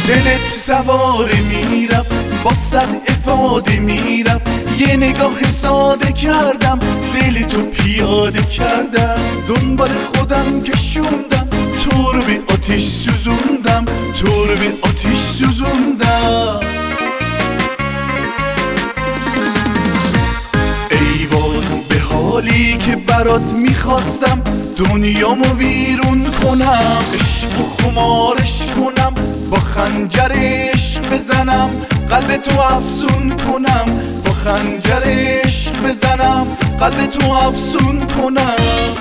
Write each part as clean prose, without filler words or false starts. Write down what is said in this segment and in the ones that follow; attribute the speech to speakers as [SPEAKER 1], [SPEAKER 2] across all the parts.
[SPEAKER 1] دلت سواره میرفت با صد افاده میرفت، یه نگاه ساده کردم دل تو پیاده کردم. دنبال خودم کشوندم تو رو به آتیش سوزوندم، تو رو به آتیش سوزوندم. ای وای به حالی که برات میخواستم دنیامو ویرون کنم، عشق و خمارش کنم، با خنجر عشق بزنم، قلب تو افسون کنم، با خنجر عشق بزنم، قلب تو افسون کنم.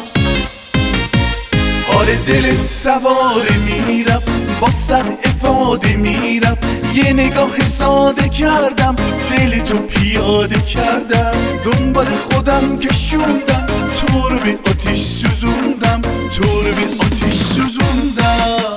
[SPEAKER 1] آره دلت سواره میرفت با صد افاده میرفت، یه نگاه ساده کردم دل تو پیاده کردم. دنبال خودم کشوندم تو رو به آتیش سوزوندم، تو رو به آتیش سوزوندم.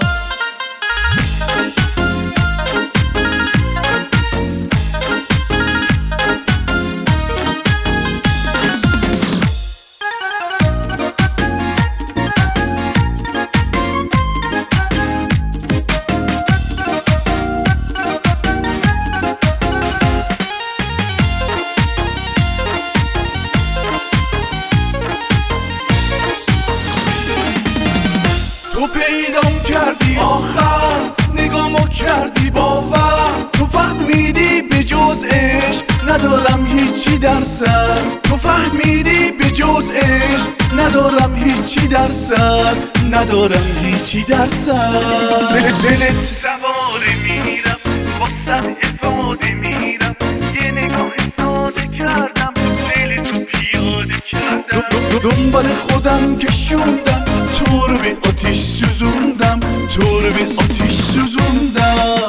[SPEAKER 1] تو پیدام کردی آخر، نگامو کردی باور، تو فهمیدی به جز عشق ندارم هیچی در سر، تو فهمیدی به جز عشق ندارم هیچی در سر، ندارم هیچی در سر. دلت سواره میرم با صد افاده میرم، یه نگاه ساده کردم دل تو پیاده کردم. دنبال خودم کشوندم تو رو به آتیش سوزوندم، تو رو به آتیش سوزوندم.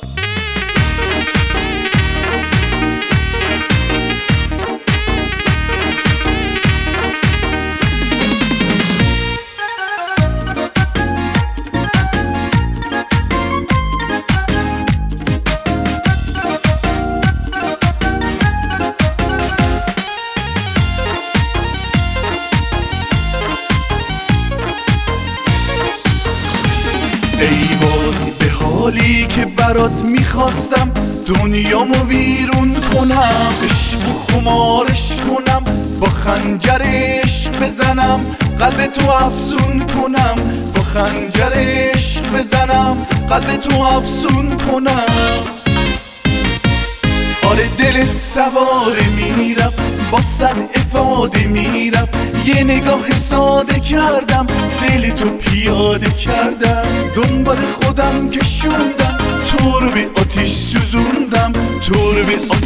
[SPEAKER 1] ای وای به حالی که برات میخواستم دنیامو ویرون کنم، عشق و خمارش کنم، با خنجر عشق بزنم، قلب تو افسون کنم، با خنجر عشق بزنم، قلب تو افسون کنم. آره دلت سواره میرفت با صد افاده میرفت، یه نگاه ساده کردم دل تو پیاده کردم. دنبال خودم کشوندم تو رو به آتیش سوزوندم، تو رو به